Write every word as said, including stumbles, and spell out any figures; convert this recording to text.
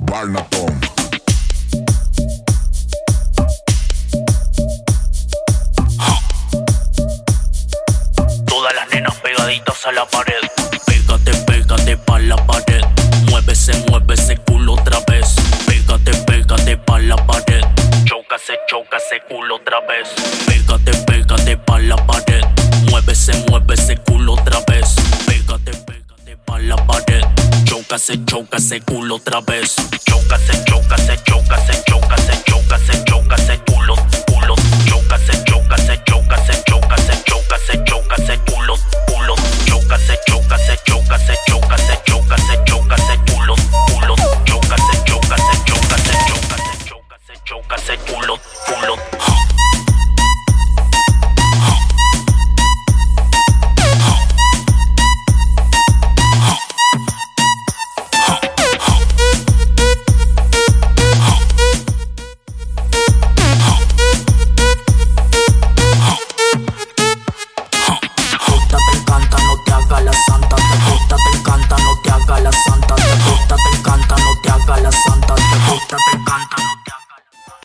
Barnaton. Todas las nenas pegaditas a la pared. Pégate, pégate pa' la pared. Muévese, muévese culo otra vez. Pégate, pégate pa' la pared. Chócase, chócase culo otra vez. Pégate, pégate pa' la pared. Muévese, muévese culo otra vez. Pégate, pégate pa' la pared. Chócase, chócase culo otra vez. Chócase, chócase, chócase, chócase, chócase.